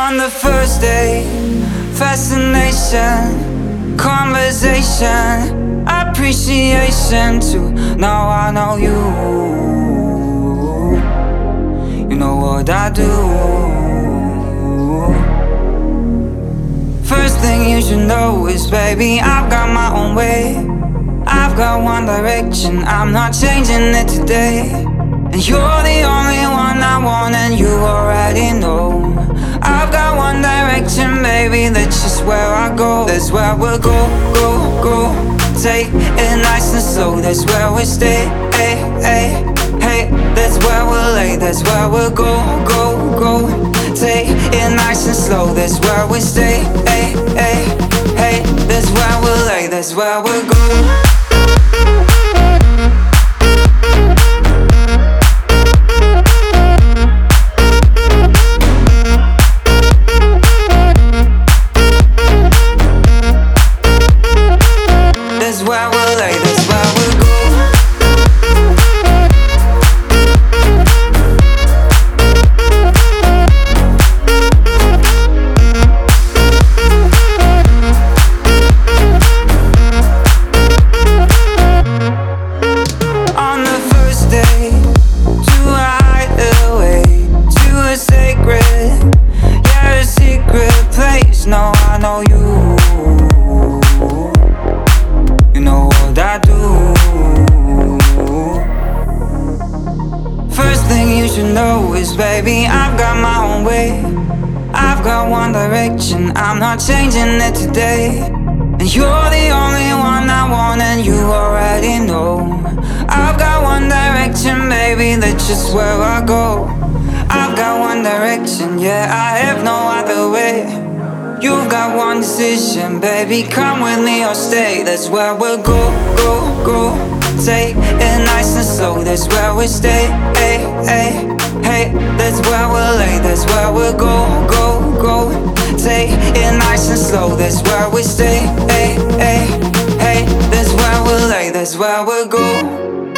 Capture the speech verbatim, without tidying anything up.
On the first day, fascination, conversation, appreciation too. Now I know you. You know what I do. First thing you should know is, baby, I've got my own way. I've got one direction, I'm not changing it today. And you're the only one I want, and you already know. I've got one direction, baby, that's just where I go. That's where we'll go, go, go. Take it nice and slow, that's where we stay, hey, hey, hey. That's where we'll lay, that's where we'll go, go, go. Take it nice and slow, that's where we stay, hey, hey, hey. That's where we'll lay, that's where we'll go. That's where we'll lay, that's where we'll go. On the first day, to hide away, to a sacred, yeah, a secret place. No, I know you. You know what I do. First thing you should know is, baby, I've got my own way. I've got one direction, I'm not changing it today. And you're the only one I want, and you already know. I've got one direction, baby, that's just where I go. I've got one direction, yeah, I have no other way. You've got one decision, baby, come with me or stay. That's where we'll go, go, go. Take it nice and slow, that's where we stay, hey, hey, hey. That's where we'll lay, that's where we'll go, go, go. Take it nice and slow, that's where we stay, hey, hey, hey. That's where we'll lay, that's where we'll go.